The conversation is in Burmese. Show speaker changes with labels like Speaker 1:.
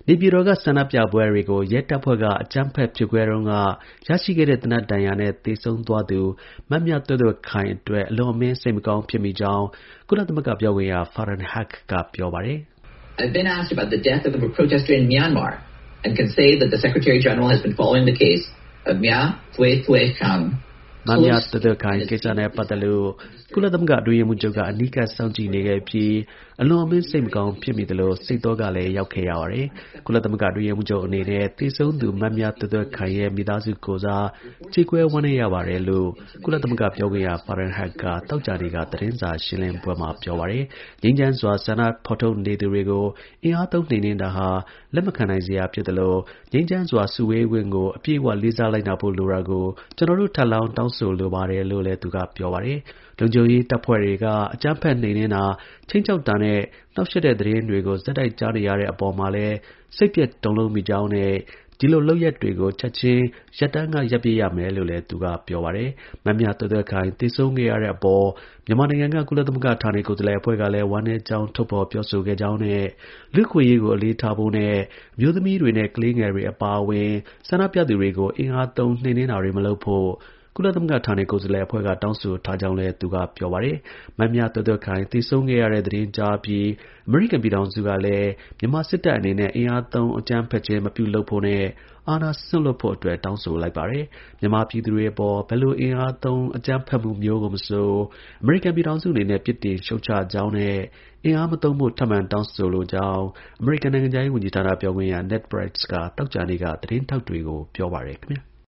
Speaker 1: နေပြည်တော်က ဆန္ဒပြပွဲတွေကို ရဲတပ်ဖွဲ့က အကြမ်းဖက် ဖြိုခွဲတုန်းက ရရှိခဲ့တဲ့ သေနတ်ဒဏ်ရာနဲ့ သေဆုံးသွားသူ မမြသွဲ့သွဲ့ခိုင်အတွက် အလွန်အမင်း စိတ်မကောင်း ဖြစ်မိကြောင်း ကုလသမဂ္ဂ ပြောခွင့်ရ Farhan Haq က ပြောပါတယ်
Speaker 2: ။ I've been asked about the death of a protester in Myanmar and can say that the Secretary General has been following the case of Mya Thwe Thwe Khang
Speaker 1: မမြသွဲ့သွဲ့ခိုင်ကိစ္စနဲ့ပတ်သက်လို့ ကုလသမဂ္ဂ အတွင်းရေးမှူးချုပ်က အနီးကပ် စောင့်ကြည့်နေခဲ့ပြီး အလွန်အမင်း စိတ်မကောင်း ဖြစ်မိသလို စိတ်သောကလည်း ရောက်ခဲ့ရပါတယ်။ ကုလသမဂ္ဂ အတွင်းရေးမှူးချုပ်အနေနဲ့ သေဆုံးသူ မမြသွဲ့သွဲ့ခိုင်ရဲ့ မိသားစုကိုယ်စား ကြေကွဲ ဝမ်းနည်းရပါတယ်လို့ ကုလသမဂ္ဂ ပြောခွင့်ရ Farhan Haq က သောကြာနေ့က သတင်းစာ ရှင်းလင်းပွဲမှာ ပြောပါတယ်။ ငြိမ်းချမ်းစွာ ဆန္ဒဖော်ထုတ်နေသူတွေကို အင်အားသုံး နှိမ်နင်းတာဟာ လက်မခံနိုင်စရာ ဖြစ်သလို ငြိမ်းချမ်းစွာ စုဝေးခွင့်ကို အပြည့်အဝ လေးစားလိုက်နာဖို့ လိုတာကို ကျွန်တော်တို့ ထပ်လောင်း တောင်းဆိုလိုပါတယ်လို့လည်း သူက ပြောပါတယ်။ လုံခြုံရေး တပ်ဖွဲ့တွေက အကြမ်းဖက် နှိမ်နင်းတာ၊ ခြိမ်းခြောက်တာနဲ့ နှောင့်ယှက်တဲ့ သတင်းတွေကို ဆက်တိုက် ကြားနေရတဲ့အပေါ်မှာလည်း စိတ်ပျက် တုန်လှုပ်မိကြောင်းနဲ့ ဒီလို လုပ်ရပ်တွေကို ချက်ချင်း ရပ်တန်းက ရပ်ပစ်ရမယ်လို့လည်း သူက ပြောပါတယ်။ မမြသွဲ့သွဲ့ခိုင် သေဆုံးခဲ့ရတဲ့အပေါ် မြန်မာနိုင်ငံက ကုလသမဂ္ဂ ဌာနေကိုယ်စားလှယ်အဖွဲ့ကလည်း ဝမ်းနည်းကြောင်း ထုတ်ဖော် ပြောဆိုခဲ့ကြောင်းနဲ့ လူ့အခွင့်အရေးကို အလေးထားဖို့နဲ့ အမျိုးသမီးတွေနဲ့ ကလေးငယ်တွေ အပါအဝင် ဆန္ဒပြသူတွေကို အင်အားသုံး နှိမ်နင်းတာတွေ မလုပ်ဖို့ ကုလသမဂ္ဂ ဌာနေကိုယ်စားလှယ်အဖွဲ့က တောင်းဆိုထားကြောင်းလည်း သူက ပြောပါတယ်။ မမြသွဲ့သွဲ့ခိုင် သေဆုံးခဲ့ရတဲ့ သတင်းကြားအပြီး အမေရိကန် ပြည်ထောင်စုကလည်း မြန်မာစစ်တပ်အနေနဲ့ အင်အားသုံး အကြမ်းဖက်ခြင်း မပြုလုပ်ဖို့နဲ့ အာဏာ စွန့်လွှတ်ဖို့အတွက် တောင်းဆိုလိုက်ပါတယ်။ မြန်မာပြည်သူတွေအပေါ် ဘယ်လို အင်အားသုံး အကြမ်းဖက်မှုမျိုးကို မဆို အမေရိကန် ပြည်ထောင်စုအနေနဲ့ ပြစ်တင် ရှုတ်ချကြောင်းနဲ့ အင်အားမသုံးဖို့ ထပ်မံ တောင်းဆိုလိုကြောင်း အမေရိကန် နိုင်ငံခြားရေး ဝန်ကြီးဌာန ပြောခွင့်ရ Ned Price က သောကြာနေ့က သတင်းထောက်တွေကို ပြောပါတယ် ခင်ဗျာ။